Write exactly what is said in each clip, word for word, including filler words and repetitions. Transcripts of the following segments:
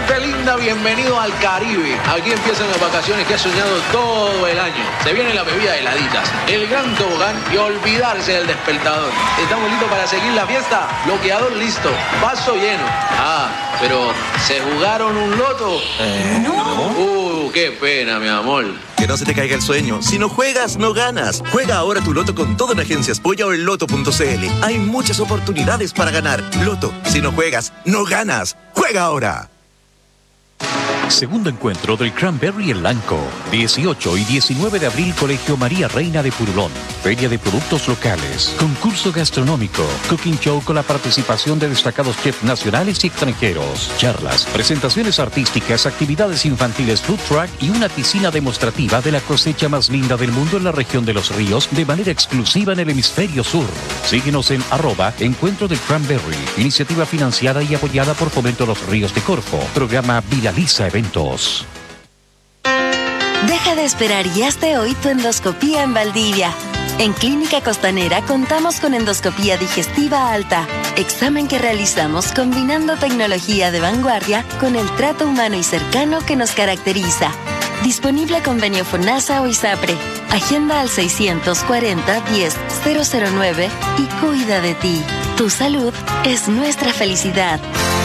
gente linda, bienvenido al Caribe. Aquí empiezan las vacaciones que has soñado todo el año. Se viene la bebida heladitas, el gran tobogán y olvidarse del despertador. ¿Estamos listos para seguir la fiesta? Bloqueador listo, vaso lleno. Ah, pero ¿se jugaron un loto? Eh, no. Uh, qué pena, mi amor. Que no se te caiga el sueño. Si no juegas, no ganas. Juega ahora tu loto con todo en Agencias Polla o en loto punto c l. Hay muchas oportunidades para ganar. Loto, si no juegas, no ganas. ¡Juega ahora! Segundo encuentro del Cranberry en Lanco. dieciocho y diecinueve de abril, Colegio María Reina de Purulón. Feria de productos locales. Concurso gastronómico. Cooking show con la participación de destacados chefs nacionales y extranjeros. Charlas, presentaciones artísticas, actividades infantiles, food truck y una piscina demostrativa de la cosecha más linda del mundo en la región de Los Ríos de manera exclusiva en el hemisferio sur. Síguenos en arroba Encuentro del Cranberry. Iniciativa financiada y apoyada por Fomento Los Ríos de Corfo. Programa Viraliza Eventos. Deja de esperar y hazte hoy tu endoscopía en Valdivia. En Clínica Costanera contamos con endoscopía digestiva alta, examen que realizamos combinando tecnología de vanguardia con el trato humano y cercano que nos caracteriza. Disponible convenio FONASA o ISAPRE. Agenda al seiscientos cuarenta, diez, cero cero nueve y cuida de ti. Tu salud es nuestra felicidad.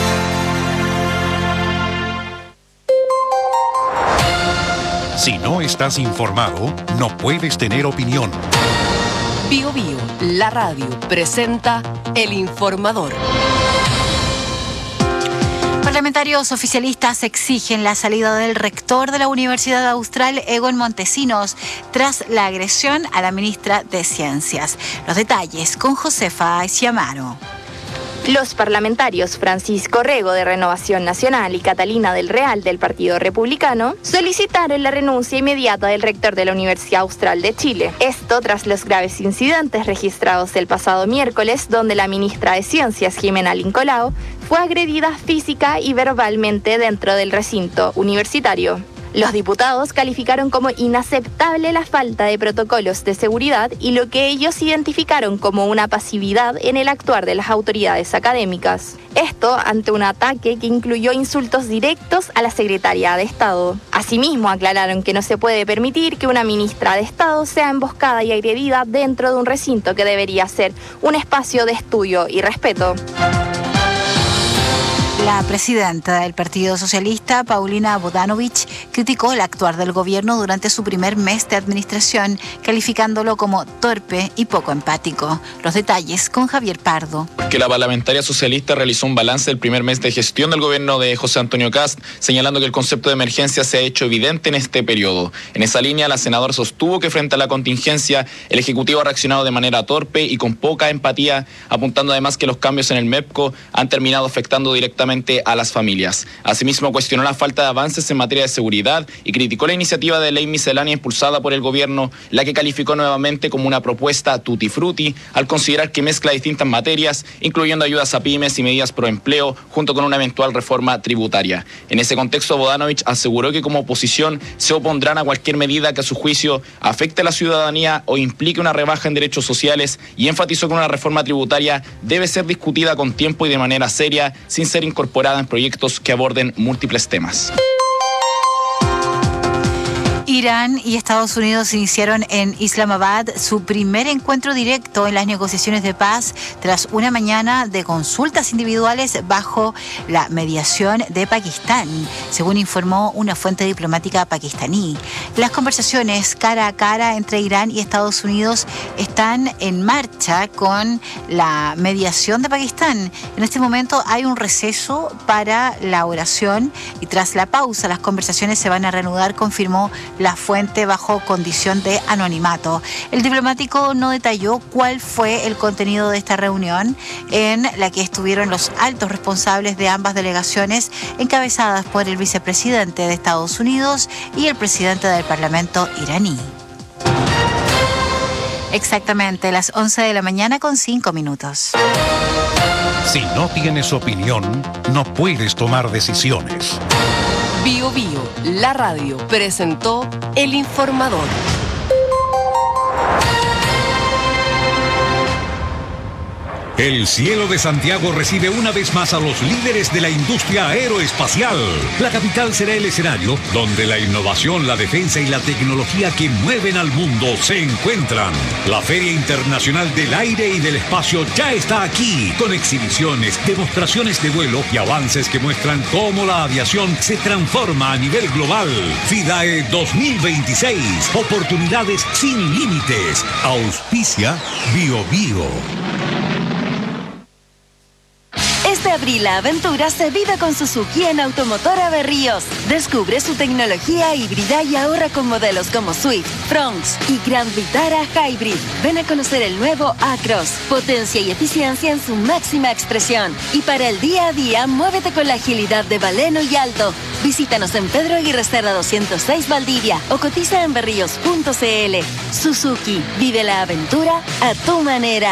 Si no estás informado, no puedes tener opinión. Bio Bio, la radio, presenta El Informador. Parlamentarios oficialistas exigen la salida del rector de la Universidad Austral, Egon Montesinos, tras la agresión a la ministra de Ciencias. Los detalles con Josefa Ciamaro. Los parlamentarios Francisco Rego de Renovación Nacional y Catalina del Real del Partido Republicano solicitaron la renuncia inmediata del rector de la Universidad Austral de Chile. Esto tras los graves incidentes registrados el pasado miércoles, donde la ministra de Ciencias, Jimena Lincolao, fue agredida física y verbalmente dentro del recinto universitario. Los diputados calificaron como inaceptable la falta de protocolos de seguridad y lo que ellos identificaron como una pasividad en el actuar de las autoridades académicas. Esto ante un ataque que incluyó insultos directos a la secretaria de Estado. Asimismo, aclararon que no se puede permitir que una ministra de Estado sea emboscada y agredida dentro de un recinto que debería ser un espacio de estudio y respeto. La presidenta del Partido Socialista, Paulina Bodanovich, criticó el actuar del gobierno durante su primer mes de administración, calificándolo como torpe y poco empático. Los detalles con Javier Pardo. Que la parlamentaria socialista realizó un balance del primer mes de gestión del gobierno de José Antonio Kast, señalando que el concepto de emergencia se ha hecho evidente en este periodo. En esa línea, la senadora sostuvo que frente a la contingencia, el Ejecutivo ha reaccionado de manera torpe y con poca empatía, apuntando además que los cambios en el MEPCO han terminado afectando directamente a las familias. Asimismo, cuestionó la falta de avances en materia de seguridad y criticó la iniciativa de ley miscelánea impulsada por el gobierno, la que calificó nuevamente como una propuesta tutti frutti, al considerar que mezcla distintas materias, incluyendo ayudas a pymes y medidas pro empleo, junto con una eventual reforma tributaria. En ese contexto, Bodanovich aseguró que como oposición se opondrán a cualquier medida que a su juicio afecte a la ciudadanía o implique una rebaja en derechos sociales, y enfatizó que una reforma tributaria debe ser discutida con tiempo y de manera seria, sin ser incorporada en proyectos que aborden múltiples temas. Irán y Estados Unidos iniciaron en Islamabad su primer encuentro directo en las negociaciones de paz tras una mañana de consultas individuales bajo la mediación de Pakistán, según informó una fuente diplomática pakistaní. Las conversaciones cara a cara entre Irán y Estados Unidos están en marcha con la mediación de Pakistán. En este momento hay un receso para la oración y tras la pausa las conversaciones se van a reanudar, confirmó la fuente bajo condición de anonimato. El diplomático no detalló cuál fue el contenido de esta reunión en la que estuvieron los altos responsables de ambas delegaciones encabezadas por el vicepresidente de Estados Unidos y el presidente del Parlamento iraní. Exactamente las once de la mañana con cinco minutos. Si no tienes opinión, no puedes tomar decisiones. Bio Bio, la radio, presentó El Informador. El cielo de Santiago recibe una vez más a los líderes de la industria aeroespacial. La capital será el escenario donde la innovación, la defensa y la tecnología que mueven al mundo se encuentran. La Feria Internacional del Aire y del Espacio ya está aquí, con exhibiciones, demostraciones de vuelo y avances que muestran cómo la aviación se transforma a nivel global. FIDAE dos mil veintiséis. Oportunidades sin límites. Auspicia Bio Bio. Este abril la aventura se vive con Suzuki en Automotora Berríos. Descubre su tecnología híbrida y ahorra con modelos como Swift, Fronx y Grand Vitara Hybrid. Ven a conocer el nuevo Acros. Potencia y eficiencia en su máxima expresión. Y para el día a día, muévete con la agilidad de Baleno y Alto. Visítanos en Pedro Aguirre Cerda doscientos seis Valdivia o cotiza en berríos punto c l. Suzuki, vive la aventura a tu manera.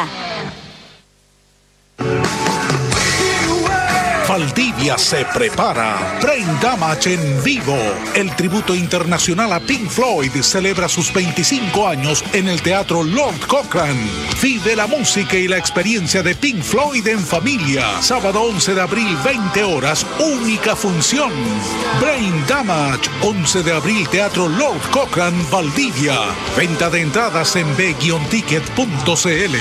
Valdivia se prepara. Brain Damage en vivo. El tributo internacional a Pink Floyd celebra sus veinticinco años en el Teatro Lord Cochrane. Vive la música y la experiencia de Pink Floyd en familia. Sábado once de abril, veinte horas, única función. Brain Damage, once de abril, Teatro Lord Cochrane, Valdivia. Venta de entradas en b guion ticket punto c l.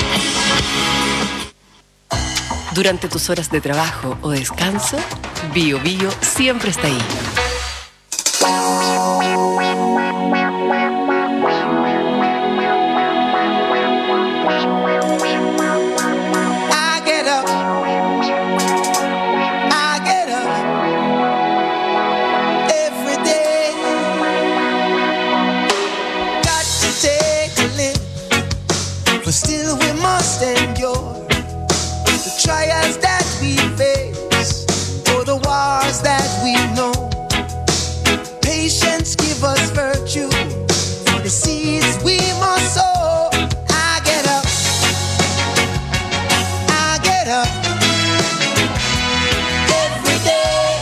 Durante tus horas de trabajo o descanso, Bio Bio siempre está ahí. Trials that we face, or the wars that we know. Patience give us virtue, for the seeds we must sow. I get up, I get up, every day.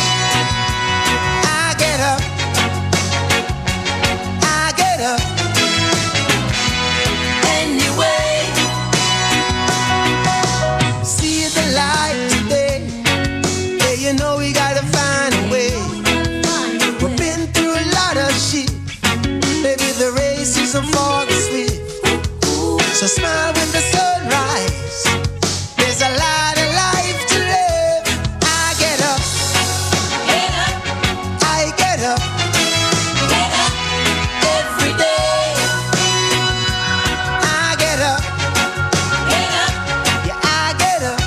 I get up, I get up, anyway. Light today, yeah, you know we gotta find a way. We've been through a lot of shit. Maybe the race isn't for the swift. So smile when the sun rises. There's a lot of life to live. I get up, get up. I get up, get up. Every day. I get up, get up. Yeah, I get up.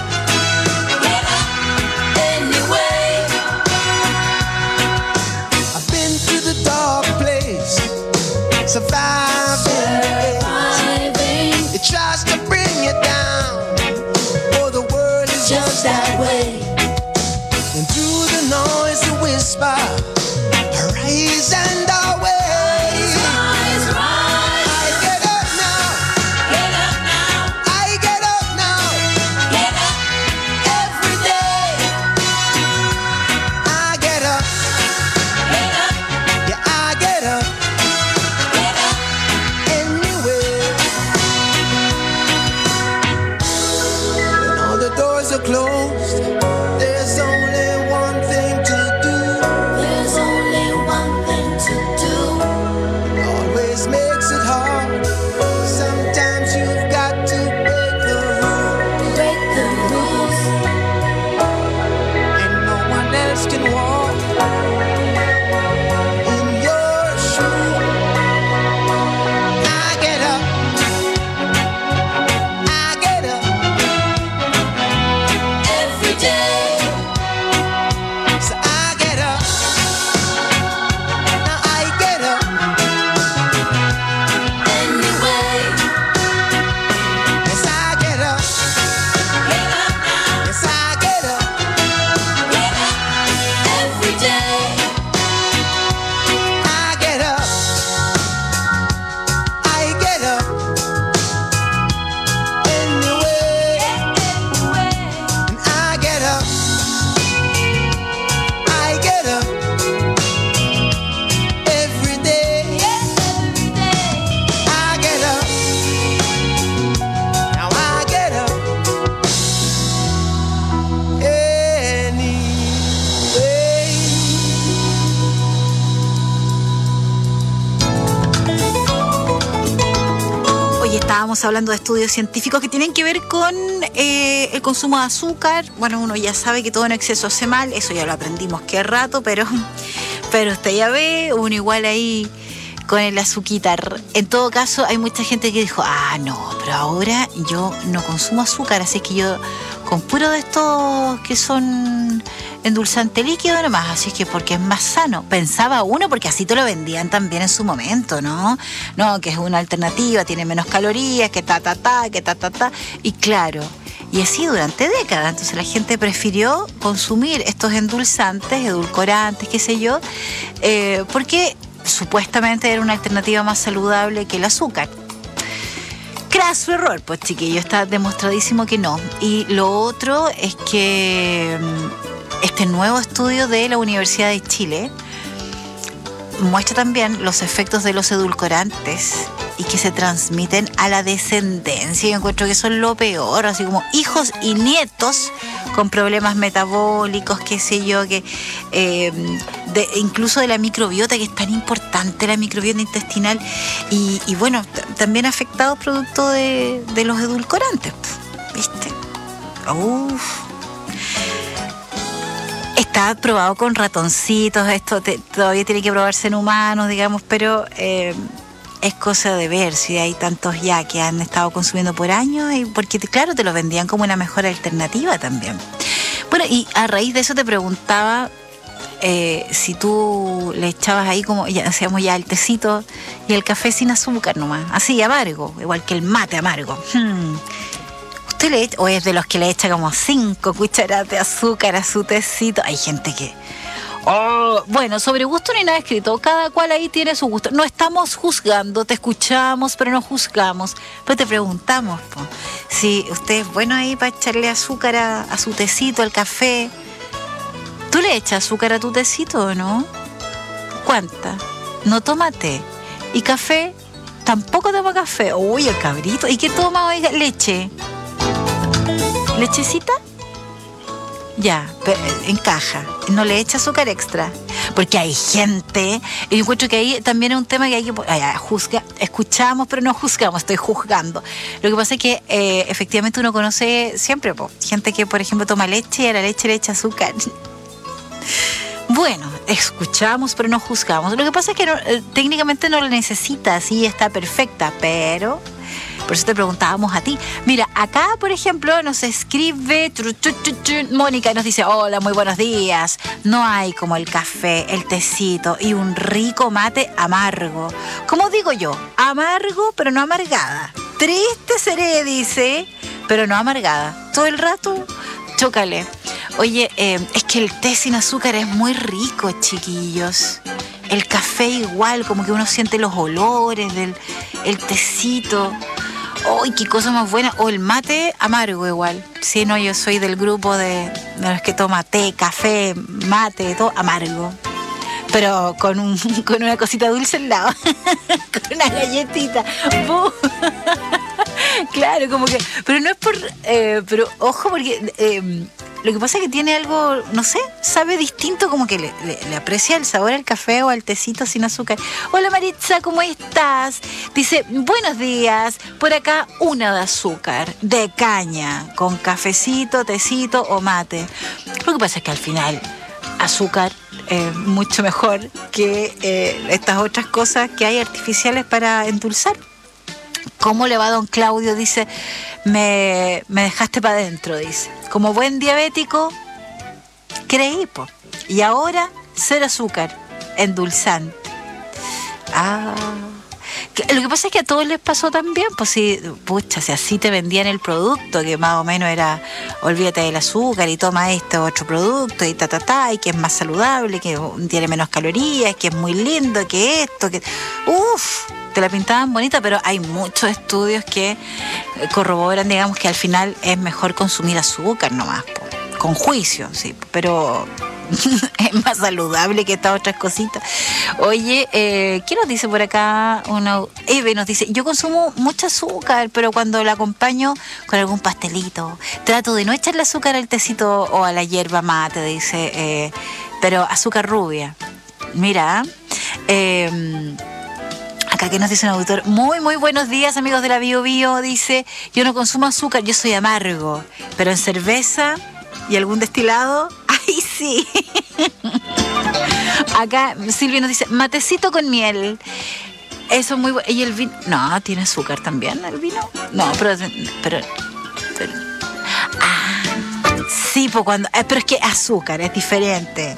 Surviving, it tries to bring you down. Oh, the world is just that way. And through the noise, the whisper, arise and away. Rise, rise. I get up now. Get up now. I get up now. Get up. Every day. I get up. Get up. Yeah, I get up. Doors are closed. There's only one thing to do. There's only one thing to do. It always makes it hard. Sometimes you've got to break the rules. Break the rules. And no one else can walk in your shoes. I get up. I get up. So I get up. Now I get up. Anyway. Yes, I get up. Get up now. Yes, I get up. Get up. Every day. estábamos hablando de estudios científicos que tienen que ver con eh, el consumo de azúcar. Bueno, uno ya sabe que todo en exceso hace mal, eso ya lo aprendimos qué rato, pero, pero usted ya ve, uno igual ahí con el azuquitar. En todo caso, hay mucha gente que dijo, ah, no, pero ahora yo no consumo azúcar, así que yo con puro de estos que son endulzante líquido nomás, así que porque es más sano. Pensaba uno, porque así te lo vendían también en su momento, ¿no? No, que es una alternativa, tiene menos calorías, que ta, ta, ta, que ta, ta, ta. Y claro, y así durante décadas. Entonces la gente prefirió consumir estos endulzantes, edulcorantes, qué sé yo, eh, porque supuestamente era una alternativa más saludable que el azúcar. Craso error, pues chiquillo, está demostradísimo que no. Y lo otro es que este nuevo estudio de la Universidad de Chile muestra también los efectos de los edulcorantes y que se transmiten a la descendencia. Yo encuentro que eso es lo peor, así como hijos y nietos con problemas metabólicos, qué sé yo, que eh, de, incluso de la microbiota, que es tan importante la microbiota intestinal, y, y bueno, t- también afectados producto de, de los edulcorantes, ¿viste? Uf. Está probado con ratoncitos, esto te, todavía tiene que probarse en humanos, digamos, pero eh, es cosa de ver si hay tantos ya que han estado consumiendo por años, y porque claro, te lo vendían como una mejor alternativa también. Bueno, y a raíz de eso te preguntaba eh, si tú le echabas ahí como, ya decíamos ya el tecito y el café sin azúcar nomás, así amargo, igual que el mate amargo. Hmm. ¿Usted le echa, o es de los que le echa como cinco cucharadas de azúcar a su tecito? Hay gente que... Oh, bueno, sobre gusto no hay nada escrito, cada cual ahí tiene su gusto. No estamos juzgando, te escuchamos, pero no juzgamos. Pero te preguntamos, po, si usted es bueno ahí para echarle azúcar a, a su tecito, al café. ¿Tú le echas azúcar a tu tecito o no? ¿Cuánta? No toma té. ¿Y café? Tampoco toma café. Uy, el cabrito. ¿Y qué toma, oiga? Leche. ¿Lechecita? Ya, encaja. No le echa azúcar extra. Porque hay gente, y yo encuentro que ahí también es un tema que hay que... Ay, juzga, escuchamos, pero no juzgamos, estoy juzgando. Lo que pasa es que eh, efectivamente uno conoce siempre, po, gente que, por ejemplo, toma leche y a la leche le echa azúcar. Bueno, escuchamos, pero no juzgamos. Lo que pasa es que no, eh, técnicamente no la necesita, sí, está perfecta, pero... Por eso te preguntábamos a ti. Mira, acá, por ejemplo, nos escribe Mónica y nos dice, hola, muy buenos días. No hay como el café, el tecito y un rico mate amargo. ¿Cómo digo yo? Amargo, pero no amargada. Triste seré, dice, pero no amargada. Todo el rato, chócale. Oye, eh, es que el té sin azúcar es muy rico, chiquillos. El café igual, como que uno siente los olores del el tecito. ¡Ay, qué cosa más buena! O el mate amargo igual. Sí, no, yo soy del grupo de, de los que toma té, café, mate, todo amargo. Pero con, un, con una cosita dulce al lado. Con una galletita. Claro, como que... Pero no es por... Eh, pero ojo, porque... Eh, lo que pasa es que tiene algo, no sé, sabe distinto, como que le, le, le aprecia el sabor al café o al tecito sin azúcar. Hola Maritza, ¿cómo estás? Dice, buenos días, por acá una de azúcar, de caña, con cafecito, tecito o mate. Lo que pasa es que al final, azúcar es mucho mejor que eh, estas otras cosas que hay artificiales para endulzar. ¿Cómo le va don Claudio? Dice, me, me dejaste para adentro, dice. Como buen diabético, creí, po. Y ahora, cero azúcar, endulzante. Ah. Que, lo que pasa es que a todos les pasó también, pues si, pucha, si así te vendían el producto, que más o menos era, olvídate del azúcar y toma este otro producto y ta, ta, ta, y que es más saludable, que tiene menos calorías, que es muy lindo, que esto, que... Uf, te la pintaban bonita, pero hay muchos estudios que corroboran, digamos, que al final es mejor consumir azúcar nomás, po, con juicio, sí, pero es más saludable que estas otras cositas. Oye, eh, ¿qué nos dice por acá? Uno, Eve nos dice, yo consumo mucho azúcar, pero cuando la acompaño con algún pastelito, trato de no echarle azúcar al tecito o a la hierba mate, dice, eh, pero azúcar rubia. Mira, eh, Acá que nos dice un auditor, muy, muy buenos días, amigos de la Bio Bio. Dice, yo no consumo azúcar, yo soy amargo, pero en cerveza y algún destilado, ¡ay, sí! Acá Silvia nos dice, matecito con miel. Eso es muy bueno. ¿Y el vino? No, tiene azúcar también, el vino. No, pero... pero, pero ah, sí, pues cuando... Eh, pero es que azúcar es diferente.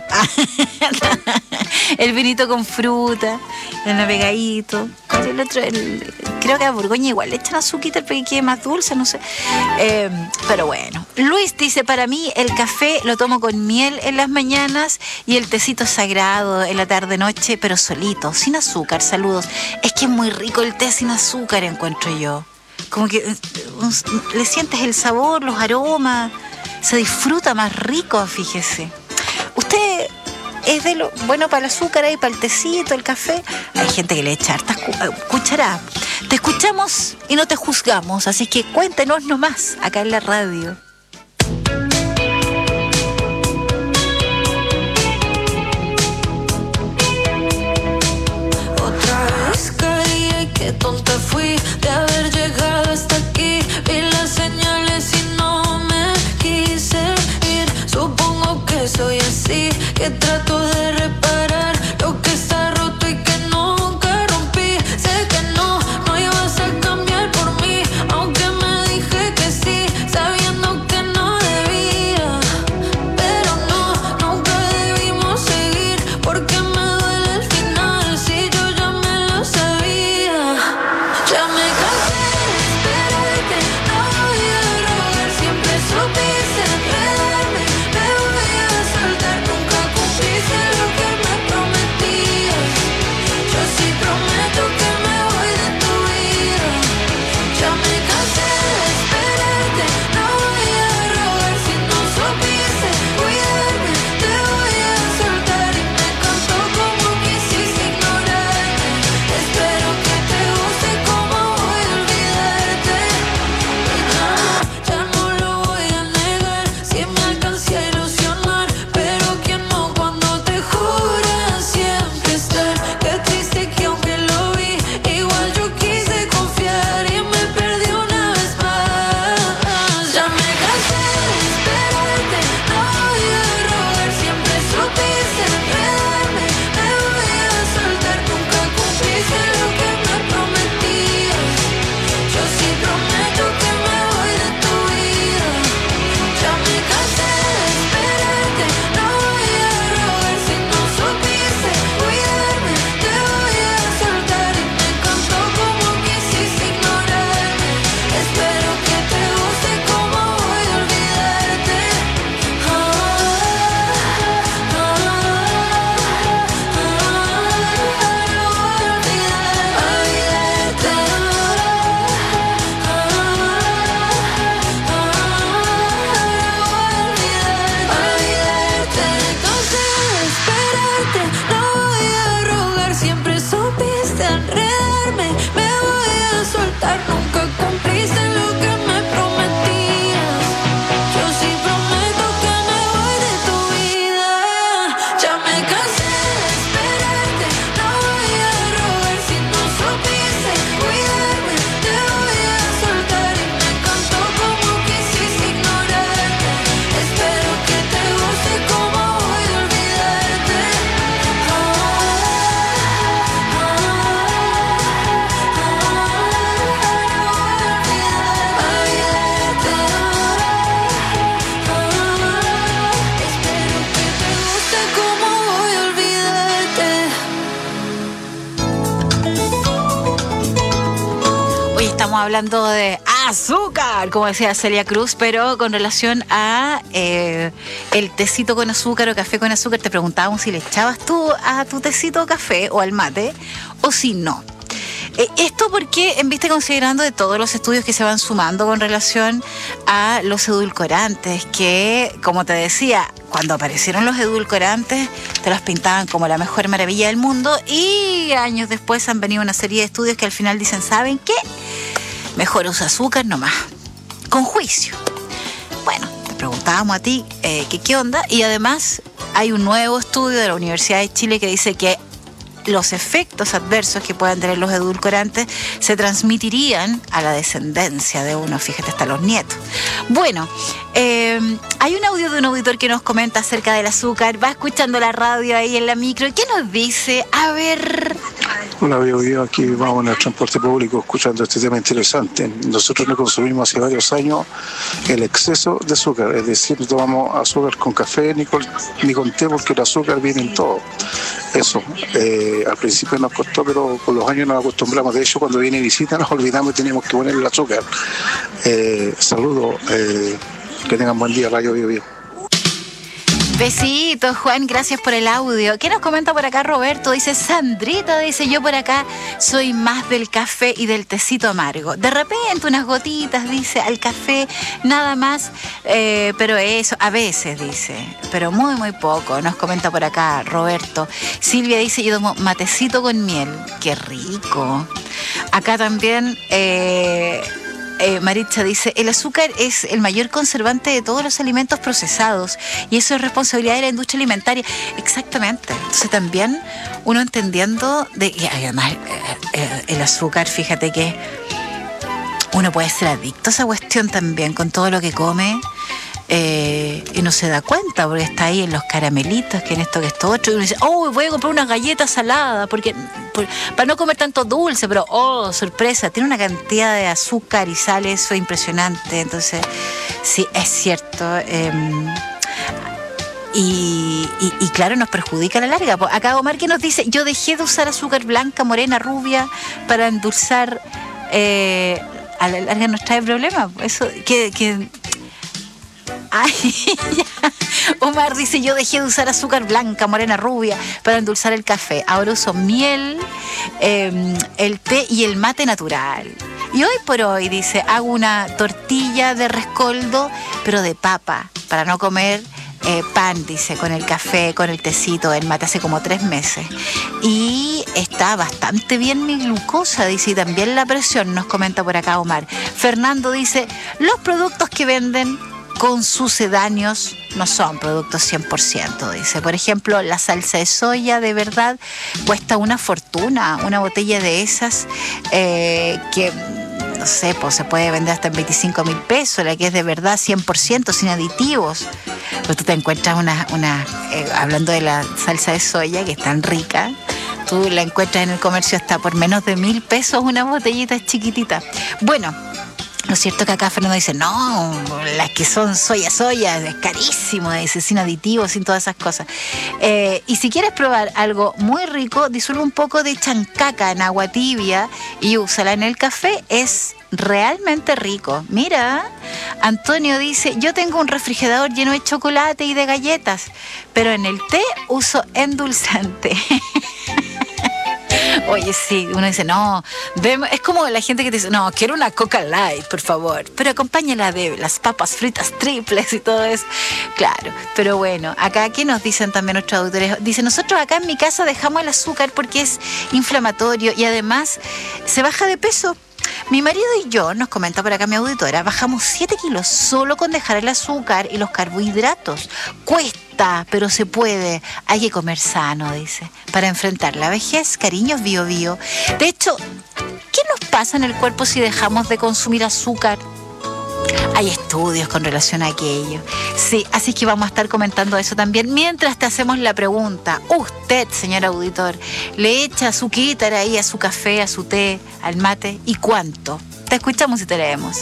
El vinito con fruta, el navegadito. ¿Cuál es el otro? El, creo que a Borgoña igual le echan azúcar para que quede más dulce, no sé. Eh, pero bueno. Luis dice, para mí el café lo tomo con miel en las mañanas y el tecito sagrado en la tarde-noche, pero solito, sin azúcar. Saludos. Es que es muy rico el té sin azúcar, encuentro yo. Como que um, le sientes el sabor, los aromas, se disfruta más rico, fíjese. Usted... es de lo bueno para el azúcar y para el tecito, el café. Hay gente que le echa hartas cucharadas. Te escuchamos y no te juzgamos, así que cuéntenos nomás acá en la radio. Otra vez caí, ay, qué tonta fui de haber llegado hasta aquí. Vi las señales y no me quise ir. Supongo que soy así, que trato de reparar lo que está roto y que nunca rompí. Sé que no, no ibas a cambiar por mí, aunque me dije que sí, sabiendo que no debía. Pero no, nunca debimos seguir, porque me duele el final, si yo ya me lo sabía. Ya me cansé de esperarte, no voy a rogar, siempre supiste enredarme. Me voy a soltar, nunca cumpliste lo que me prometías. Yo sí prometo que me voy de tu vida. Ya me cansé de esperarte, no voy a rogar si no supiste cuidarme. Te voy a soltar y me encantó como quisiste ignorarme. Espero que te guste como voy a olvidarte. Y ya, ya no lo voy a negar, si me alcancé a ilusionar, pero quién no cuando te jura siempre estar. Qué triste que aunque lo vi, igual yo quise confiar y me perdí una vez más. Ya me cansé de esperarte, no voy a rogar, siempre supiste enredarme. Me voy a soltar, nunca cumpliste lo que me prometías. Yo sí prometo que me voy de tu vida. Ya me cansé de esperarte, no voy a rogar si no supiste cuidarme. Te voy a soltar y me encantó como quisiste ignorarme. Espero que te guste como voy a olvidarte. Ah, ah, ah, ah, no voy a olvidarte. Entonces esperarte, no voy a rogar, siempre supiste enredarme. Me voy a soltar, nunca cumpliste lo que me prometías. Yo sí prometo que me voy de tu vida. Ya me cansé de esperarte, no voy a rogar si no supiste cuidarme. Te voy a soltar y me encantó como quisiste ignorarme. Espero que te guste como voy a olvidarte. Ah, ah, Espero que te guste como voy a olvidarte. Hoy estamos hablando de azúcar, como decía Celia Cruz, pero con relación a eh, el tecito con azúcar o café con azúcar, te preguntábamos si le echabas tú a tu tecito café o al mate o si no. Eh, esto porque, en vista considerando de todos los estudios que se van sumando con relación a los edulcorantes, que, como te decía, cuando aparecieron los edulcorantes, te los pintaban como la mejor maravilla del mundo, y años después han venido una serie de estudios que al final dicen, ¿saben qué? Mejor usa azúcar nomás, con juicio. Bueno, te preguntábamos a ti eh, que qué onda, y además hay un nuevo estudio de la Universidad de Chile que dice que los efectos adversos que puedan tener los edulcorantes se transmitirían a la descendencia de uno, fíjate, hasta los nietos. Bueno, eh, hay un audio de un auditor que nos comenta acerca del azúcar, va escuchando la radio ahí en la micro. ¿Qué nos dice? A ver... Hola, veo yo aquí, vamos en el transporte público escuchando este tema interesante. Nosotros no consumimos hace varios años el exceso de azúcar, es decir, no tomamos azúcar con café ni con, ni con té porque el azúcar viene en todo. Eso, eh, al principio nos costó, pero con los años nos acostumbramos. De hecho, cuando viene visita nos olvidamos y tenemos que poner el azúcar. Eh, saludos, eh, que tengan buen día, Radio Bio Bio. Besitos, Juan, gracias por el audio. ¿Qué nos comenta por acá Roberto? Dice, Sandrita, dice, yo por acá soy más del café y del tecito amargo. De repente unas gotitas, dice, al café, nada más, eh, pero eso, a veces, dice, pero muy, muy poco. Nos comenta por acá Roberto. Silvia dice, yo tomo matecito con miel. ¡Qué rico! Acá también... Eh, Eh, Maritza dice, el azúcar es el mayor conservante de todos los alimentos procesados y eso es responsabilidad de la industria alimentaria. Exactamente. Entonces también uno entendiendo de que además eh, eh, el azúcar, fíjate que uno puede ser adicto a esa cuestión también con todo lo que come. Eh, y no se da cuenta porque está ahí en los caramelitos, que en esto, que esto otro, y uno dice, oh, voy a comprar una galleta salada porque, por, para no comer tanto dulce, pero oh, sorpresa, tiene una cantidad de azúcar y sal, eso es impresionante. Entonces, sí, es cierto. Eh, y, y, y claro, nos perjudica a la larga. Acá Omar que nos dice, yo dejé de usar azúcar blanca, morena, rubia para endulzar, eh, a la larga nos trae problemas. Eso, que... que Ay, ya. Omar dice, yo dejé de usar azúcar blanca, morena, rubia para endulzar el café. Ahora uso miel, eh, el té y el mate natural. Y hoy por hoy, dice, hago una tortilla de rescoldo, pero de papa, para no comer eh, pan, dice, con el café, con el tecito, el mate, hace como tres meses. Y está bastante bien mi glucosa, dice, y también la presión, nos comenta por acá Omar. Fernando dice, los productos que venden con sucedáneos no son productos cien por ciento, dice. Por ejemplo, la salsa de soya de verdad cuesta una fortuna, una botella de esas eh, que, no sé, pues se puede vender hasta en veinticinco mil pesos, la que es de verdad cien por ciento, sin aditivos. Pero tú te encuentras una, una eh, hablando de la salsa de soya, que es tan rica, tú la encuentras en el comercio hasta por menos de mil pesos, una botellita chiquitita. Bueno, ¿no es cierto que acá Fernando dice, no, las que son soya, soya, es carísimo, dice, sin aditivos, sin todas esas cosas? Eh, y si quieres probar algo muy rico, disuelve un poco de chancaca en agua tibia y úsala en el café, es realmente rico. Mira, Antonio dice, yo tengo un refrigerador lleno de chocolate y de galletas, pero en el té uso endulzante. Oye, sí, uno dice, no, es como la gente que te dice, no, quiero una Coca Light, por favor, pero acompáñala de las papas fritas triples y todo eso. Claro, pero bueno, acá, ¿qué nos dicen también nuestros auditores? Dice, nosotros acá en mi casa dejamos el azúcar porque es inflamatorio y además se baja de peso. Mi marido y yo, nos comenta por acá mi auditora, bajamos siete kilos solo con dejar el azúcar y los carbohidratos. Cuesta, pero se puede. Hay que comer sano, dice, para enfrentar la vejez. Cariños, Bio Bio. De hecho, ¿qué nos pasa en el cuerpo si dejamos de consumir azúcar? Hay estudios con relación a aquello. Sí, así que vamos a estar comentando eso también. Mientras te hacemos la pregunta, usted, señor auditor, ¿le echa azuquita ahí a su café, a su té, al mate? ¿Y cuánto? Te escuchamos y te leemos.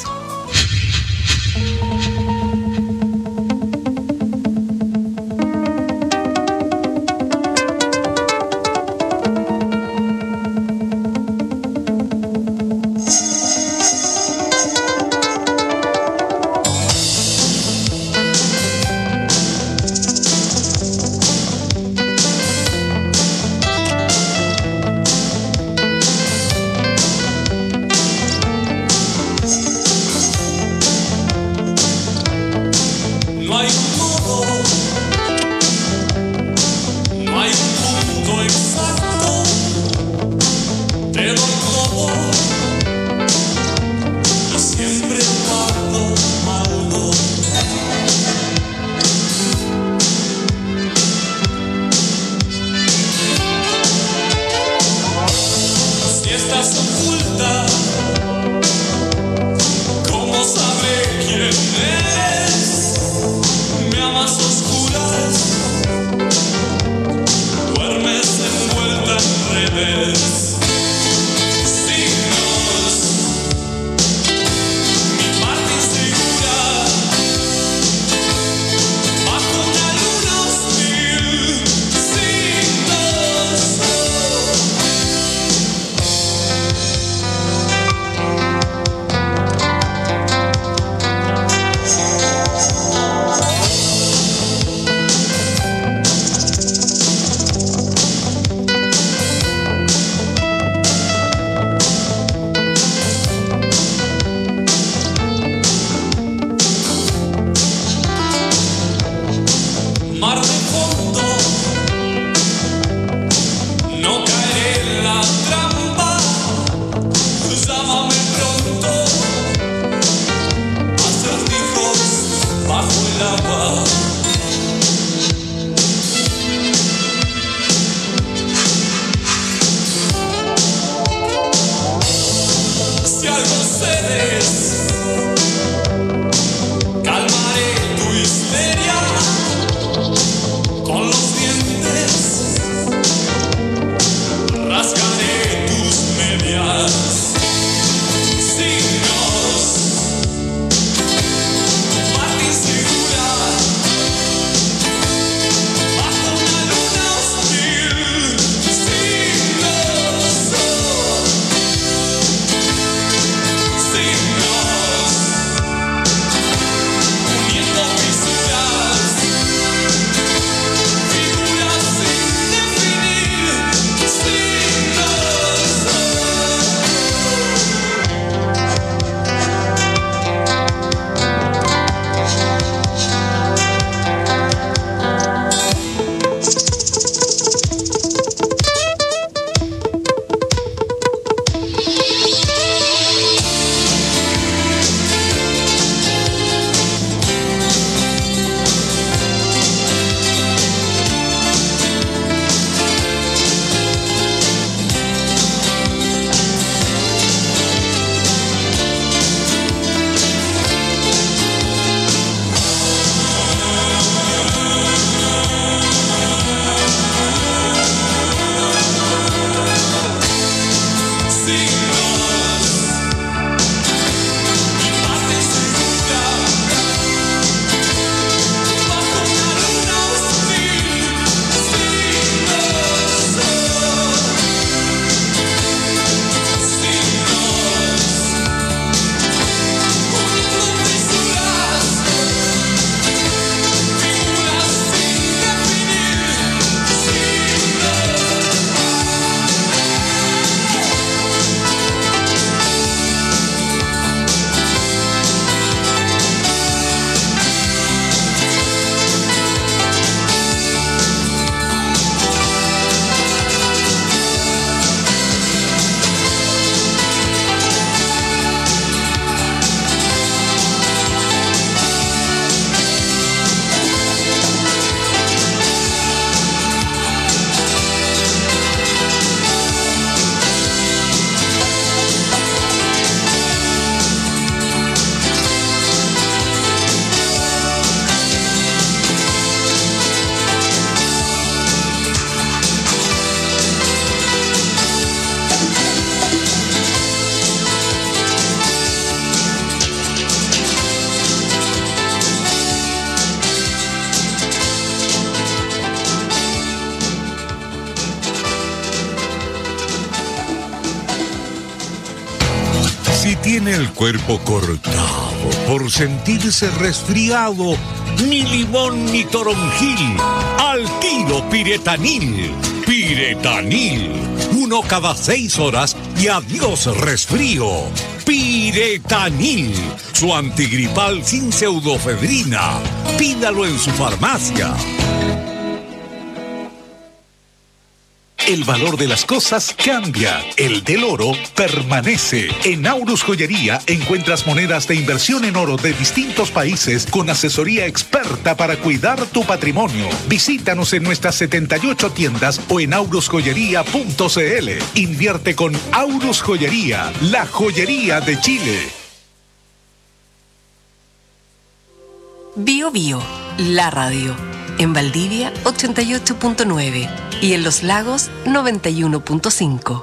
debes. Signos, mi parte insegura, bajo una luna hostil. Signos, mar de fondo, no caeré en la trampa. Llámame pronto, acertijos bajo el agua. Si algo cedes, calmaré tu histeria con los dientes, rasgaré tus medias. Signos, tu parte insegura, bajo una luna hostil. Signos, signos, uniendo fisuras, figuras sin definir. Signos. Si tiene el cuerpo cortado por sentirse resfriado, ni limón ni toronjil, al tiro Piretanil. Piretanil, uno cada seis horas y adiós resfrío. Piretanil, su antigripal sin pseudofedrina. Pídalo en su farmacia. El valor de las cosas cambia. El del oro permanece. En Aurus Joyería encuentras monedas de inversión en oro de distintos países con asesoría experta para cuidar tu patrimonio. Visítanos en nuestras setenta y ocho tiendas o en aurus joyería punto c l. Invierte con Aurus Joyería, la joyería de Chile. Bio Bio, la radio. En Valdivia, ochenta y ocho punto nueve. Y en Los Lagos, noventa y uno punto cinco.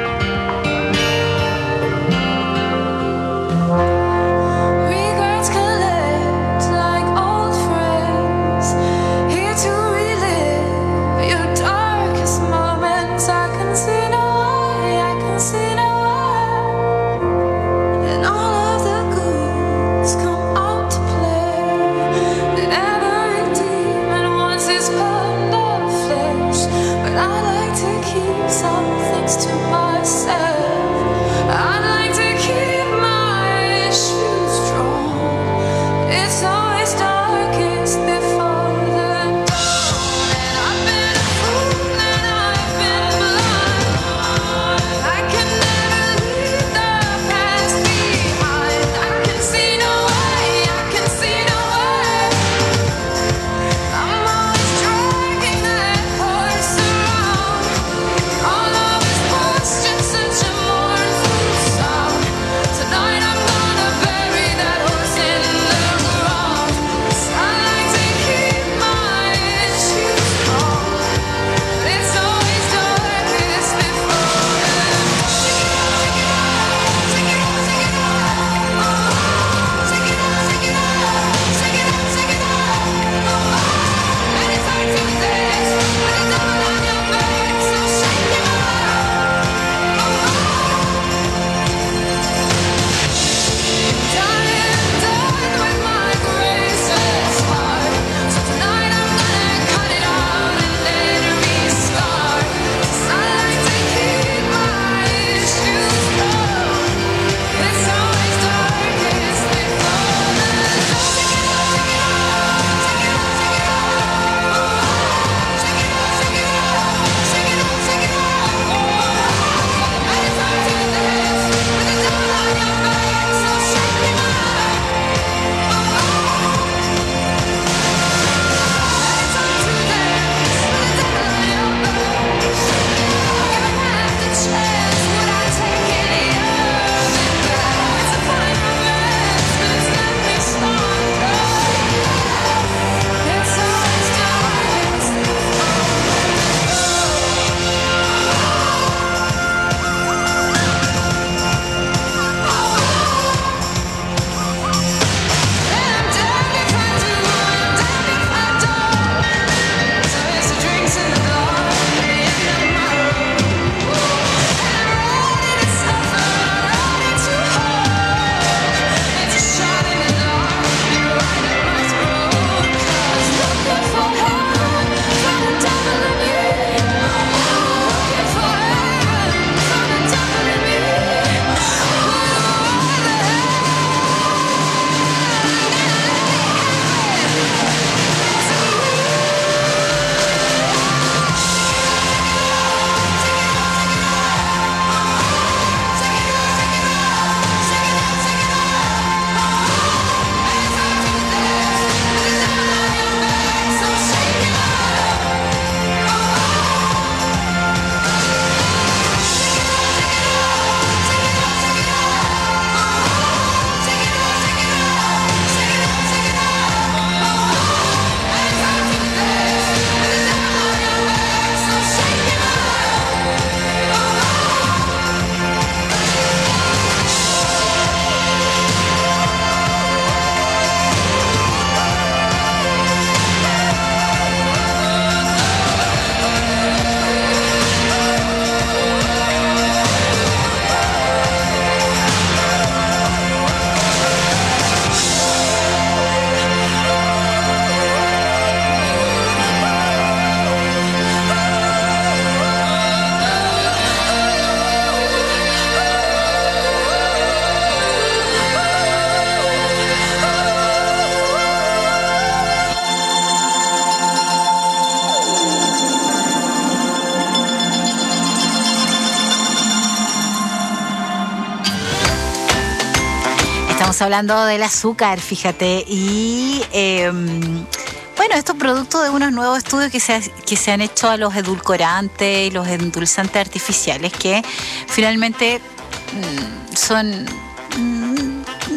Estamos hablando del azúcar, fíjate, y eh, bueno, esto es producto de unos nuevos estudios que se, que se han hecho a los edulcorantes y los endulzantes artificiales, que finalmente mmm, son... Mmm,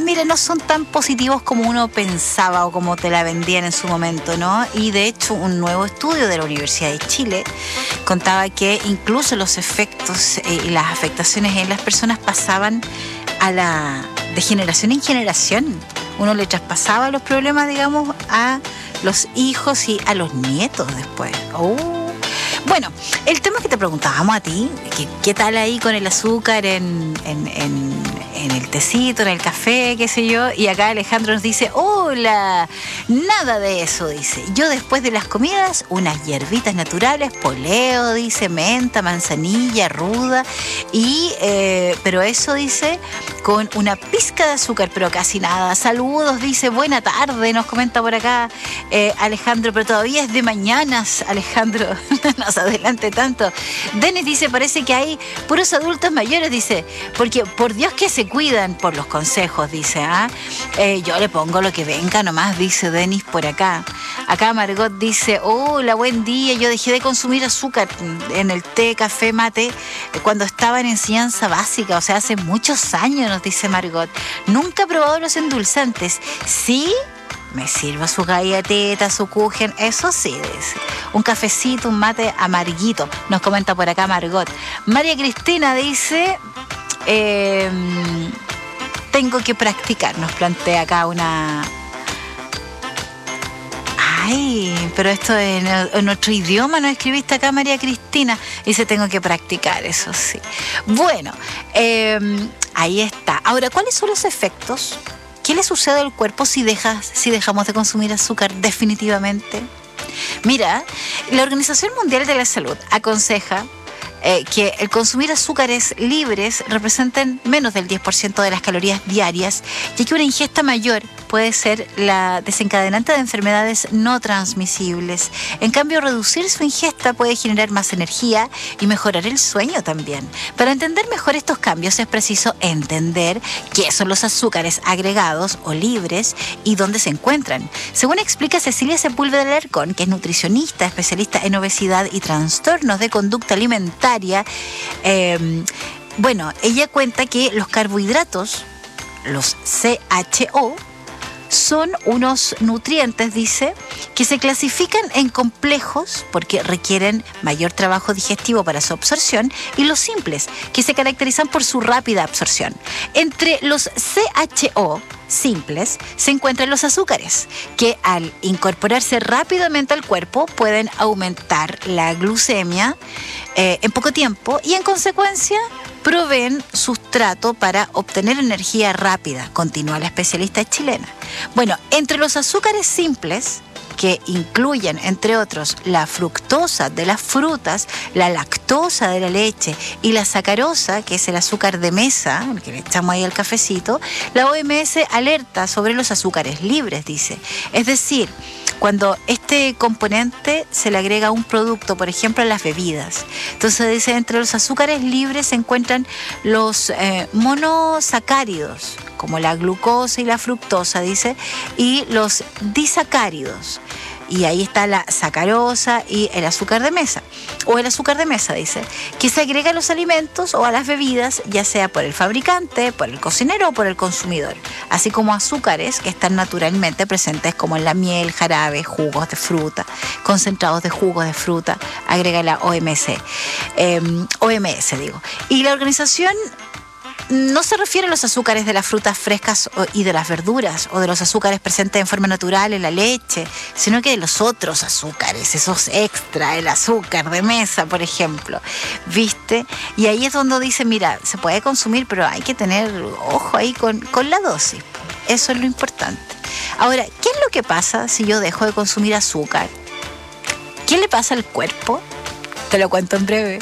mira, no son tan positivos como uno pensaba o como te la vendían en su momento, ¿no? Y de hecho, un nuevo estudio de la Universidad de Chile contaba que incluso los efectos eh, y las afectaciones en las personas pasaban a la de generación en generación. Uno le traspasaba los problemas, digamos, a los hijos y a los nietos después. Oh. Bueno, el tema que te preguntábamos a ti, ¿qué, qué tal ahí con el azúcar en, en, en, en el tecito, en el café, qué sé yo? Y acá Alejandro nos dice, hola, nada de eso, dice. Yo después de las comidas, unas hierbitas naturales, poleo, dice, menta, manzanilla, ruda, y, eh, pero eso, dice, con una pizca de azúcar, pero casi nada. Saludos, dice, buena tarde, nos comenta por acá eh, Alejandro, pero todavía es de mañanas, Alejandro, no se adelante tanto. Denis dice, parece que hay puros adultos mayores, dice, porque por Dios que se cuidan por los consejos, dice, ¿ah? Eh, yo le pongo lo que venga nomás, dice Denis por acá. Acá Margot dice, hola, buen día, yo dejé de consumir azúcar en el té, café, mate, cuando estaba en enseñanza básica, o sea, hace muchos años, nos dice Margot. Nunca he probado los endulzantes. Sí, me sirva su galletita, su kuchen, eso sí, dice. Un cafecito, un mate amarguito, nos comenta por acá Margot. María Cristina dice, eh, tengo que practicar, nos plantea acá una... Ay, pero esto en, en otro idioma no escribiste acá, María Cristina. Dice, tengo que practicar, eso sí. Bueno, eh, ahí está. Ahora, ¿cuáles son los efectos? ¿Qué le sucede al cuerpo si, dejas, si dejamos de consumir azúcar definitivamente? Mira, la Organización Mundial de la Salud aconseja eh, que el consumir azúcares libres representen menos del diez por ciento de las calorías diarias, ya que una ingesta mayor puede ser la desencadenante de enfermedades no transmisibles. En cambio, reducir su ingesta puede generar más energía y mejorar el sueño también. Para entender mejor estos cambios es preciso entender qué son los azúcares agregados o libres y dónde se encuentran. Según explica Cecilia Sepúlveda Alarcón, que es nutricionista, especialista en obesidad y trastornos de conducta alimentaria, eh, bueno, ella cuenta que los carbohidratos, los C H O, son unos nutrientes, dice, que se clasifican en complejos porque requieren mayor trabajo digestivo para su absorción, y los simples, que se caracterizan por su rápida absorción. Entre los C H O simples se encuentran los azúcares, que al incorporarse rápidamente al cuerpo pueden aumentar la glucemia eh, en poco tiempo y en consecuencia proveen sustrato para obtener energía rápida, continúa la especialista chilena. Bueno, entre los azúcares simples, que incluyen, entre otros, la fructosa de las frutas, la lactosa de la leche y la sacarosa, que es el azúcar de mesa, el que le echamos ahí al cafecito, la O M S alerta sobre los azúcares libres, dice. Es decir, cuando este componente se le agrega a un producto, por ejemplo, a las bebidas. Entonces dice, entre los azúcares libres se encuentran los eh, monosacáridos, como la glucosa y la fructosa, dice, y los disacáridos. Y ahí está la sacarosa y el azúcar de mesa, o el azúcar de mesa, dice, que se agrega a los alimentos o a las bebidas, ya sea por el fabricante, por el cocinero o por el consumidor, así como azúcares que están naturalmente presentes como en la miel, jarabe, jugos de fruta, concentrados de jugos de fruta, agrega la O M S, eh, O M S digo. Y la organización no se refiere a los azúcares de las frutas frescas y de las verduras, o de los azúcares presentes en forma natural en la leche, sino que de los otros azúcares, esos extra, el azúcar de mesa, por ejemplo, ¿viste? Y ahí es donde dice, mira, se puede consumir, pero hay que tener ojo ahí con, con la dosis. Eso es lo importante. Ahora, ¿qué es lo que pasa si yo dejo de consumir azúcar? ¿Qué le pasa al cuerpo? Te lo cuento en breve.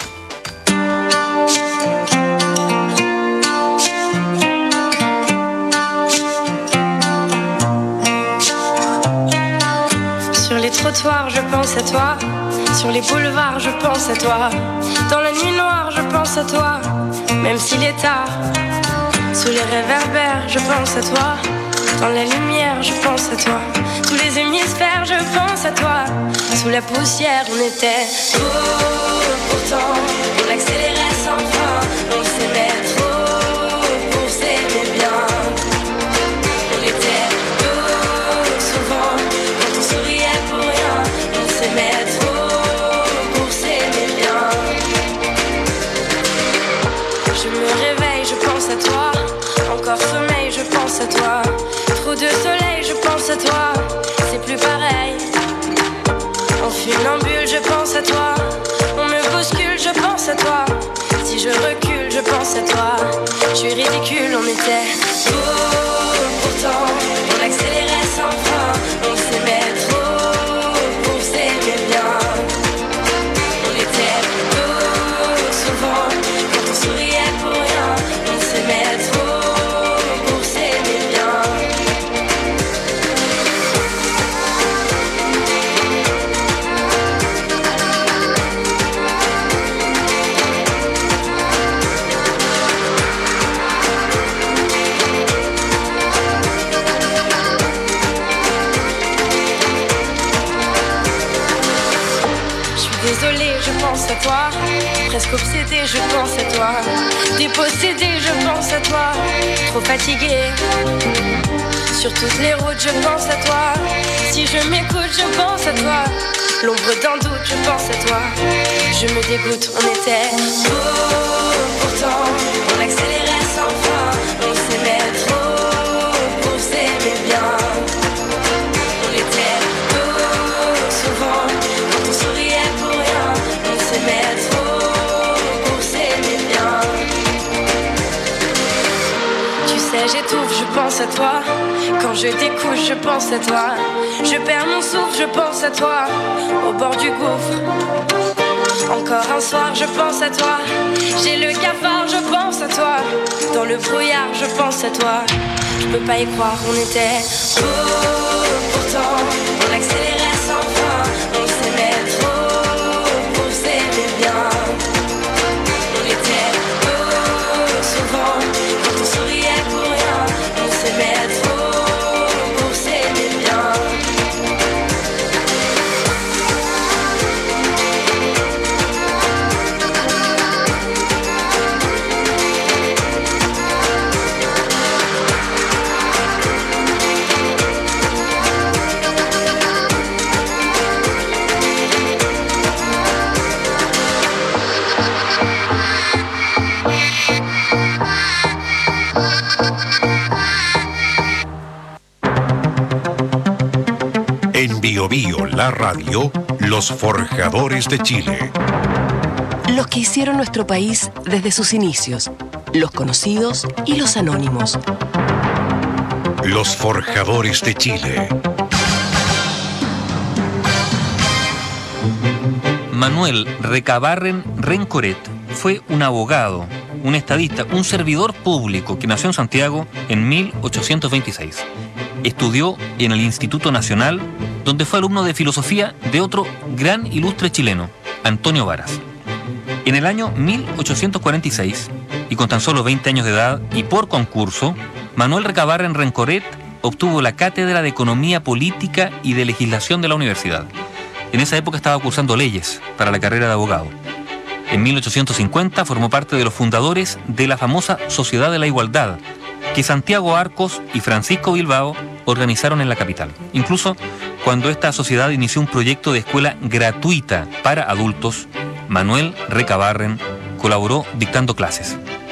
Sur les trottoirs, je pense à toi. Sur les boulevards, je pense à toi. Dans la nuit noire, je pense à toi. Même s'il est tard. Sous les réverbères, je pense à toi. Dans la lumière, je pense à toi. Tous les hémisphères, je pense à toi. Sous la poussière, on était oh, pourtant, on accélérait sans fin. On s'aimait trop pour s'aimer bien. à toi. Trop de soleil, je pense à toi. C'est plus pareil. En funambule, je pense à toi. On me bouscule, je pense à toi. Si je recule, je pense à toi. Je suis ridicule, on était beau. Pourtant, on accélérait sans frein. On s'aimait trop pour s'aimer bien. On était beau souvent quand on souriait pour rien. On s'aimait trop pour s'aimer bien. Désolée, je pense à toi. Presque obsédée, je pense à toi. Dépossédée, je pense à toi. Trop fatiguée. Sur toutes les routes, je pense à toi. Si je m'écoute, je pense à toi. L'ombre d'un doute, je pense à toi. Je me dégoûte, on était beau. Pourtant, on accélérait sans fin. On s'aimait trop pour s'aimer bien. On était beau souvent quand on souriait pour rien. On s'aimait trop pour s'aimer bien. Tu sais, j'étouffe, je pense à toi. Quand je découche, je pense à toi. Je perds mon souffle, je pense à toi. Au bord du gouffre. Encore un soir, je pense à toi. J'ai le cafard, je pense à toi. Dans le brouillard, je pense à toi. Je peux pas y croire, on était beau. Pourtant, on accélérait sans fin. On s'aimait trop pour s'aimer bien. On était beau souvent quand on souriait pour rien. On s'aimait trop pour s'aimer bien. En Bio Bio, la radio, los forjadores de Chile. Los que hicieron nuestro país desde sus inicios, los conocidos y los anónimos. Los forjadores de Chile. Manuel Recabarren Rencoret fue un abogado, un estadista, un servidor público que nació en Santiago en mil ochocientos veintiséis. Estudió en el Instituto Nacional, donde fue alumno de filosofía de otro gran ilustre chileno, Antonio Varas. En el año mil ochocientos cuarenta y seis, y con tan solo veinte años de edad y por concurso, Manuel Recabarren Rencoret obtuvo la cátedra de Economía Política y de Legislación de la universidad. En esa época estaba cursando leyes para la carrera de abogado. En mil ochocientos cincuenta formó parte de los fundadores de la famosa Sociedad de la Igualdad, que Santiago Arcos y Francisco Bilbao organizaron en la capital. Incluso cuando esta sociedad inició un proyecto de escuela gratuita para adultos, Manuel Recabarren colaboró dictando clases.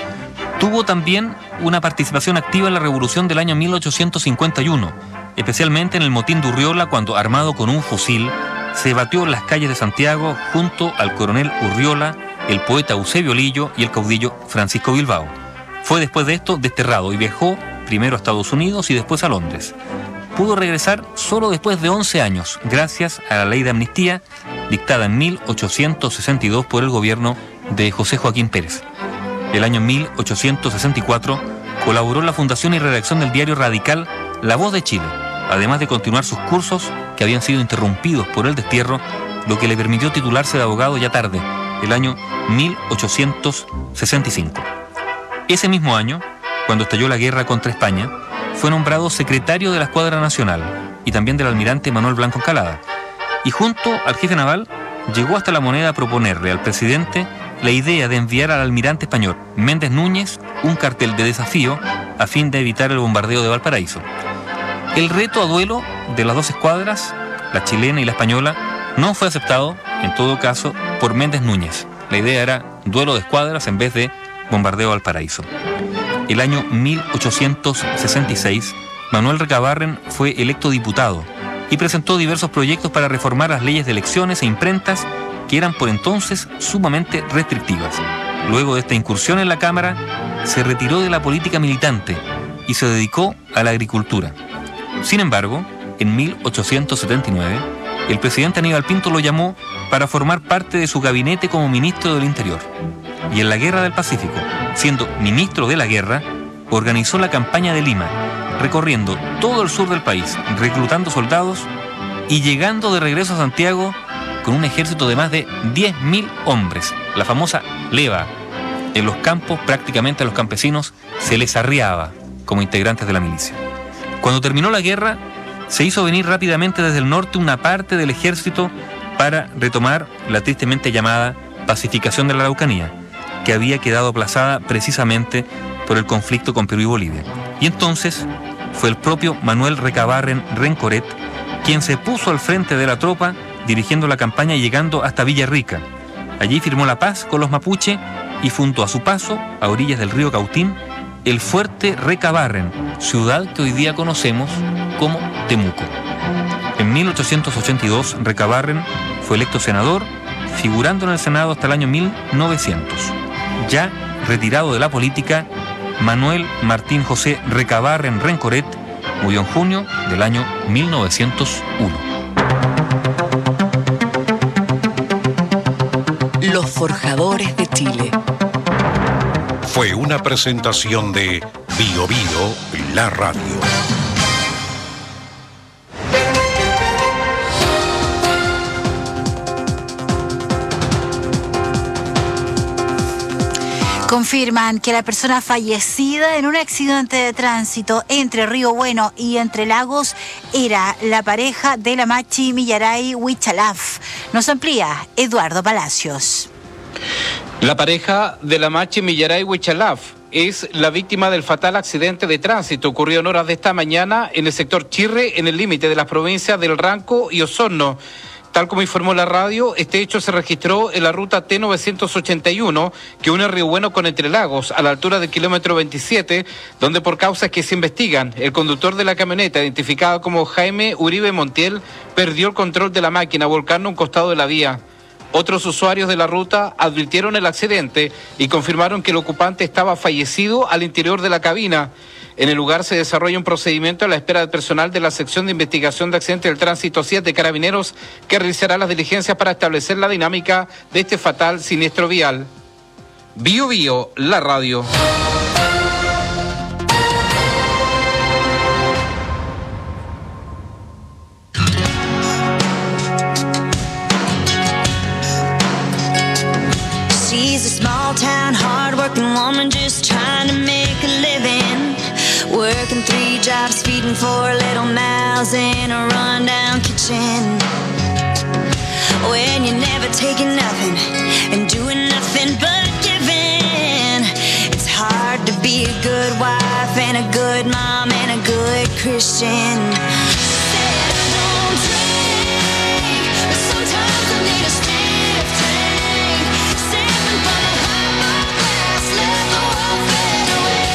Tuvo también una participación activa en la revolución del año mil ochocientos cincuenta y uno, especialmente en el motín de Urriola, cuando, armado con un fusil, se batió en las calles de Santiago junto al coronel Urriola, el poeta Eusebio Lillo y el caudillo Francisco Bilbao. Fue después de esto desterrado y viajó primero a Estados Unidos y después a Londres. Pudo regresar solo después de once años, gracias a la ley de amnistía dictada en mil ochocientos sesenta y dos por el gobierno de José Joaquín Pérez. El año mil ochocientos sesenta y cuatro colaboró en la fundación y redacción del diario radical La Voz de Chile, además de continuar sus cursos que habían sido interrumpidos por el destierro, lo que le permitió titularse de abogado ya tarde, el año mil ochocientos sesenta y cinco. Ese mismo año, cuando estalló la guerra contra España, fue nombrado secretario de la Escuadra Nacional y también del almirante Manuel Blanco Encalada. Y junto al jefe naval, llegó hasta La Moneda a proponerle al presidente la idea de enviar al almirante español Méndez Núñez un cartel de desafío a fin de evitar el bombardeo de Valparaíso. El reto a duelo de las dos escuadras, la chilena y la española, no fue aceptado, en todo caso, por Méndez Núñez. La idea era duelo de escuadras en vez de bombardeo al paraíso. el año mil ochocientos sesenta y seis, Manuel Recabarren fue electo diputado y presentó diversos proyectos para reformar las leyes de elecciones e imprentas que eran por entonces sumamente restrictivas. Luego de esta incursión en la Cámara, se retiró de la política militante y se dedicó a la agricultura. Sin embargo, en mil ochocientos setenta y nueve, el presidente Aníbal Pinto lo llamó para formar parte de su gabinete como ministro del Interior. Y en la Guerra del Pacífico, siendo ministro de la guerra, organizó la campaña de Lima, recorriendo todo el sur del país, reclutando soldados y llegando de regreso a Santiago con un ejército de más de diez mil hombres, la famosa leva. En los campos prácticamente a los campesinos se les arriaba como integrantes de la milicia. Cuando terminó la guerra, se hizo venir rápidamente desde el norte una parte del ejército para retomar la tristemente llamada pacificación de la Araucanía, que había quedado aplazada precisamente por el conflicto con Perú y Bolivia. Y entonces fue el propio Manuel Recabarren Rencoret quien se puso al frente de la tropa dirigiendo la campaña y llegando hasta Villarrica. Allí firmó la paz con los mapuche y fundó a su paso, a orillas del río Cautín, el fuerte Recabarren, ciudad que hoy día conocemos como Temuco. En mil ochocientos ochenta y dos, Recabarren fue electo senador, figurando en el Senado hasta el año mil novecientos. Ya retirado de la política, Manuel Martín José Recabarren Rencoret murió en junio del año mil novecientos uno. Los forjadores de Chile. Fue una presentación de Bio Bio, la radio. Confirman que la persona fallecida en un accidente de tránsito entre Río Bueno y Entre Lagos era la pareja de la Machi Millaray Huichalaf. Nos amplía Eduardo Palacios. La pareja de la Machi Millaray Huichalaf es la víctima del fatal accidente de tránsito ocurrido en horas de esta mañana en el sector Chirre, en el límite de las provincias del Ranco y Osorno. Tal como informó la radio, este hecho se registró en la ruta T novecientos ochenta y uno que une Río Bueno con Entre Lagos, a la altura del kilómetro veintisiete, donde por causas que se investigan, el conductor de la camioneta, identificado como Jaime Uribe Montiel, perdió el control de la máquina, volcando a un costado de la vía. Otros usuarios de la ruta advirtieron el accidente y confirmaron que el ocupante estaba fallecido al interior de la cabina. En el lugar se desarrolla un procedimiento a la espera del personal de la sección de investigación de accidentes del tránsito siete Carabineros, que realizará las diligencias para establecer la dinámica de este fatal siniestro vial. Bio Bio, la radio. She's a small town, hard-working woman just trying to make a living. Working three jobs, feeding four little mouths in a rundown kitchen. When you're never taking nothing and doing nothing but giving, it's hard to be a good wife and a good mom and a good Christian. Said I don't drink, but sometimes I need a stiff drink. Sipping from a high glass, let the world fade away.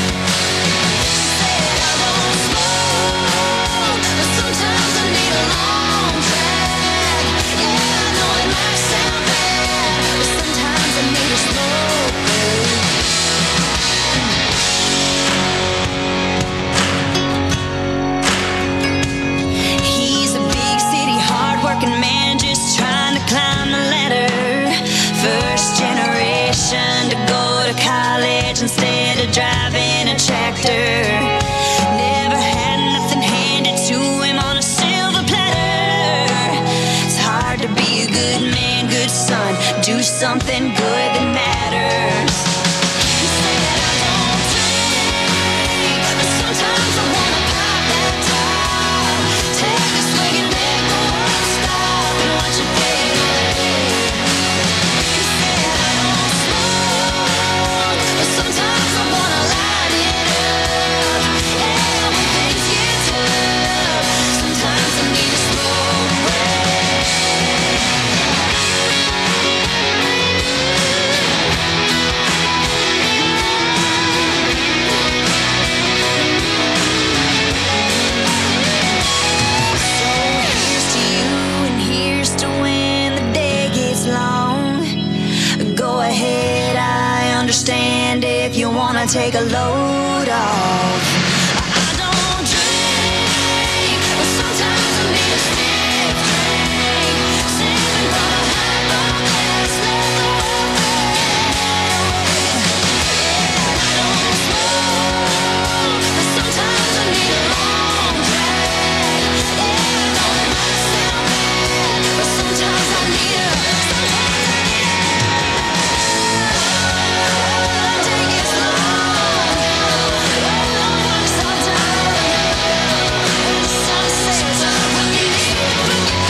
Climb the ladder, first generation to go to college instead of driving a tractor. Never had nothing handed to him on a silver platter. It's hard to be a good man, good son, do something good that matters. He said I don't drink, but sometimes I wanna pop that top, take a swig and make the world stop and watch it fade. understand if you wanna take a load off. I don't drink, but sometimes I need a stiff drink. Sipping from a highball glass, let the world fade away. I don't smoke, but sometimes I need a long drag. Yeah, I know it might sound bad, but sometimes I need a, sometimes I need a. Take it slow, roll on sometimes. Some say when you need when you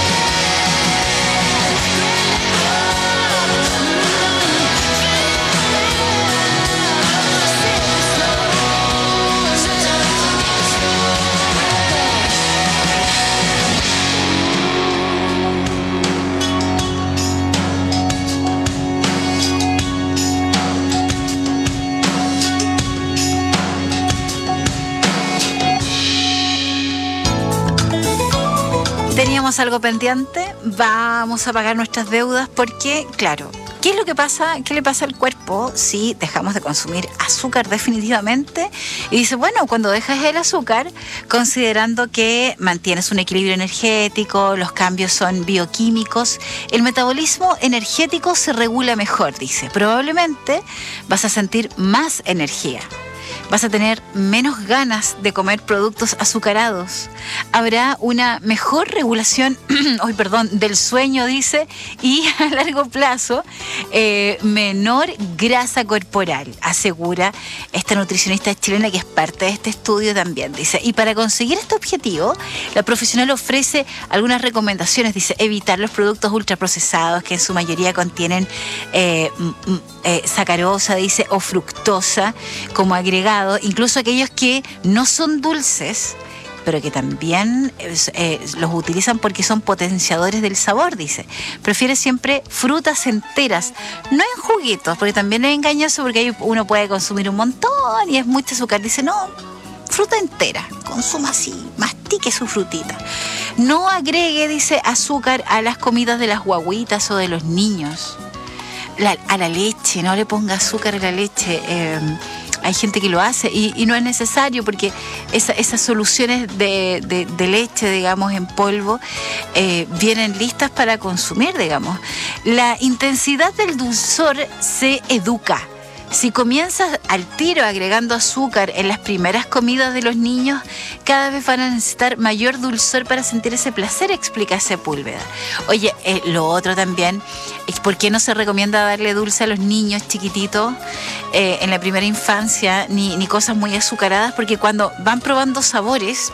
Teníamos algo pendiente, vamos a pagar nuestras deudas porque, claro, ¿qué es lo que pasa? ¿Qué le pasa al cuerpo si dejamos de consumir azúcar definitivamente? Y dice, bueno, cuando dejas el azúcar, considerando que mantienes un equilibrio energético, los cambios son bioquímicos, el metabolismo energético se regula mejor, dice. Probablemente vas a sentir más energía. Vas a tener menos ganas de comer productos azucarados. Habrá una mejor regulación hoy, perdón, del sueño, dice, y a largo plazo, eh, menor grasa corporal, asegura esta nutricionista chilena que es parte de este estudio también, dice. Y para conseguir este objetivo, la profesional ofrece algunas recomendaciones, dice, evitar los productos ultraprocesados que en su mayoría contienen eh, eh, sacarosa, dice, o fructosa como agregado, incluso aquellos que no son dulces, pero que también eh, los utilizan porque son potenciadores del sabor, dice. Prefiere siempre frutas enteras, no en juguitos, porque también es engañoso porque ahí uno puede consumir un montón y es mucho azúcar. Dice, no, fruta entera, consuma así, mastique su frutita. No agregue, dice, azúcar a las comidas de las guaguitas o de los niños. La, a la leche, no le ponga azúcar a la leche. Eh, Hay gente que lo hace y, y no es necesario porque esa, esas soluciones de, de, de leche, digamos, en polvo, eh, vienen listas para consumir, digamos. La intensidad del dulzor se educa. Si comienzas al tiro agregando azúcar en las primeras comidas de los niños, cada vez van a necesitar mayor dulzor para sentir ese placer, explica Sepúlveda. Oye, eh, lo otro también es por qué no se recomienda darle dulce a los niños chiquititos eh, en la primera infancia, ni, ni cosas muy azucaradas, porque cuando van probando sabores,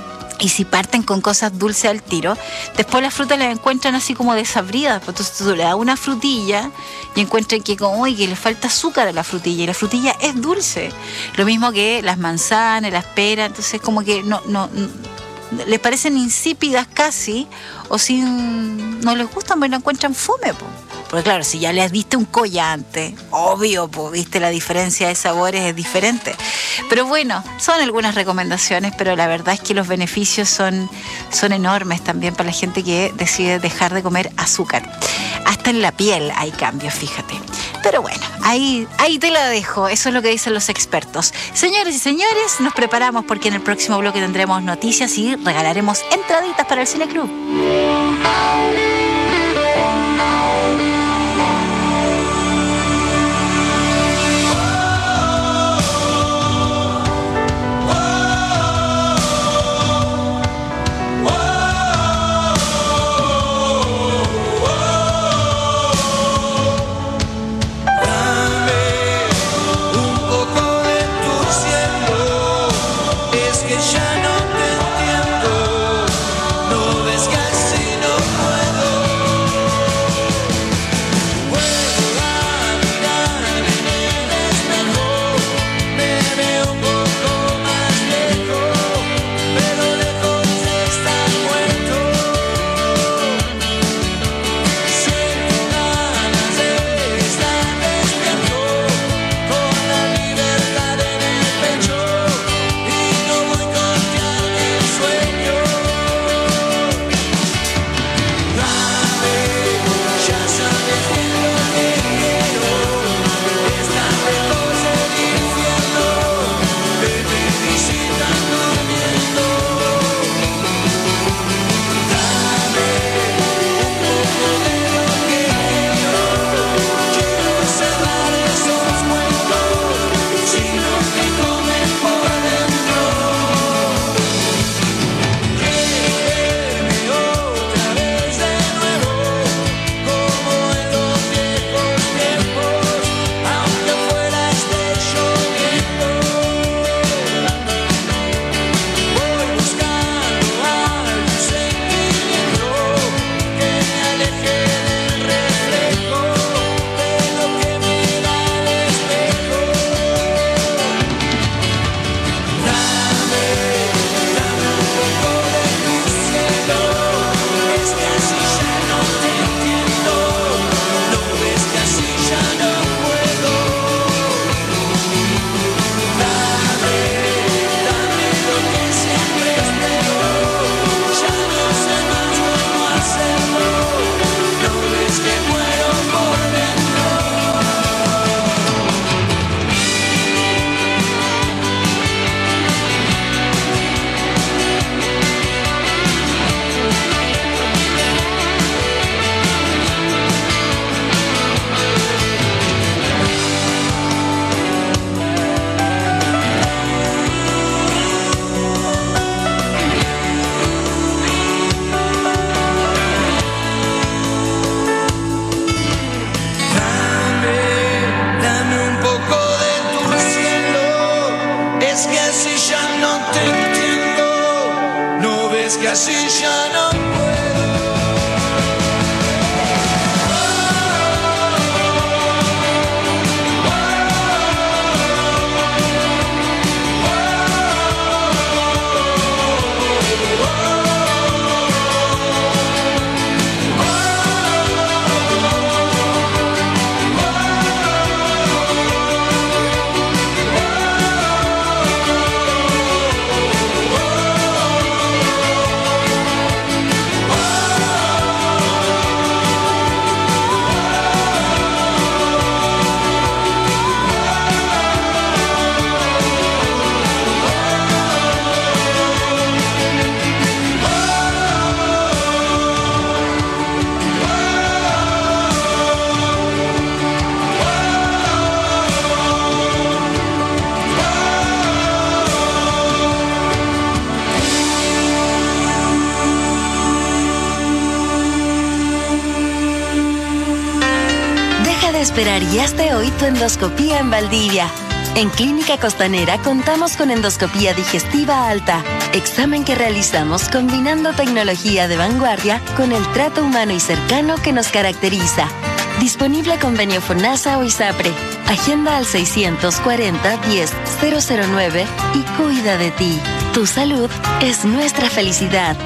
y si parten con cosas dulces al tiro, después las frutas las encuentran así como desabridas. Entonces tú le das una frutilla y encuentran que, como, uy, que le falta azúcar a la frutilla. Y la frutilla es dulce. Lo mismo que las manzanas, las peras. Entonces como que no, no, no les parecen insípidas casi, o sin, no les gustan, pero lo encuentran fome, po. Porque claro, si ya les diste un collante, obvio, pues, viste, la diferencia de sabores es diferente. Pero bueno, son algunas recomendaciones, pero la verdad es que los beneficios son, son enormes también para la gente que decide dejar de comer azúcar. Hasta en la piel hay cambios, fíjate. Pero bueno, ahí, ahí te la dejo. Eso es lo que dicen los expertos. Señores y señores, nos preparamos porque en el próximo bloque tendremos noticias y regalaremos entraditas para el Cine Club. Es que ya no te entiendo, no ves que así no puedo. es que así ya no puedo. Esperar y hazte hoy tu endoscopía en Valdivia. En Clínica Costanera contamos con endoscopía digestiva alta, examen que realizamos combinando tecnología de vanguardia con el trato humano y cercano que nos caracteriza. Disponible convenio FONASA o ISAPRE. Agenda al seiscientos cuarenta, diez, cero cero nueve y cuida de ti. Tu salud es nuestra felicidad.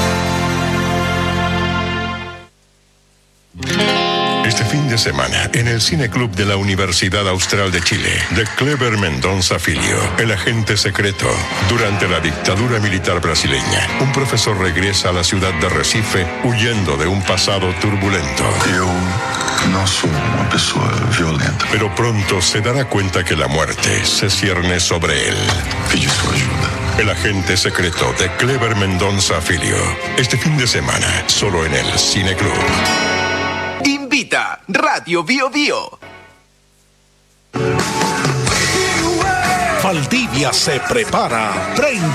Este fin de semana, en el Cine Club de la Universidad Austral de Chile, de Cleber Mendonça Filho, el agente secreto. Durante la dictadura militar brasileña, un profesor regresa a la ciudad de Recife huyendo de un pasado turbulento. Yo no soy una persona violenta. Pero pronto se dará cuenta que la muerte se cierne sobre él. Pido su ayuda. El agente secreto de Cleber Mendonça Filho. Este fin de semana, solo en el Cine Club. Invita Radio Bio Bio. Valdivia se prepara. treinta